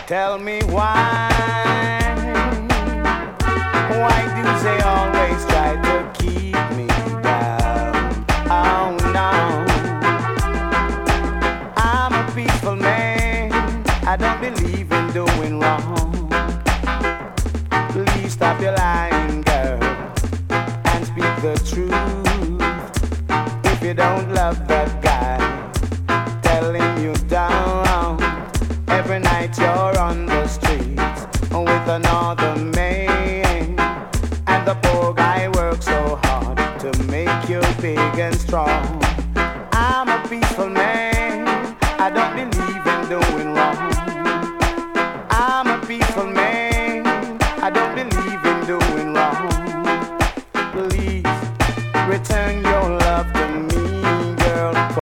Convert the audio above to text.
Tell me why do they always try to keep me down? Oh no, I'm a peaceful man, I don't believe in doing wrong. Please stop your lying, girl, and speak the truth. If you don't love that guy, tell him you don't. Every night you're on the streets with another man, and the poor guy works so hard to make you big and strong. I'm a peaceful man,